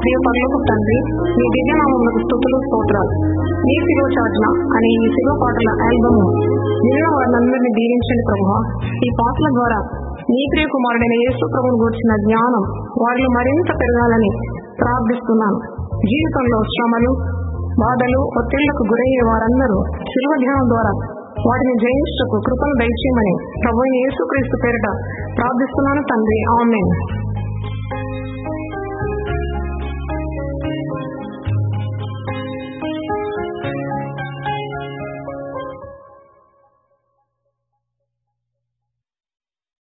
ప్రియ పరలోకపు తండ్రి, మీ దివ్యనామమునకు స్తుతులు స్తోత్రాలు. నీ శిలువ చాటున అనే ఈ శిలువ పాటల ఆల్బమ్ విన్న వారందరినీ దీవించండి ప్రభువా. ఈ పాటల ద్వారా నీ ప్రియ కుమారుడైన యేసు ప్రభువును గూర్చిన జ్ఞానం వారిలో మరింత పెరగాలని ప్రార్థిస్తున్నాను. జీవితంలో శ్రమలు, బాధలు, ఒత్తిళ్లకు గురయ్యే వారందరూ శిలువ ధ్యానం ద్వారా వాటిని జయించుటకు కృపను దయచేయమని ప్రభువైన యేసుక్రీస్తు పేరిట ప్రార్థిస్తున్నాను తండ్రి. ఆమేన్.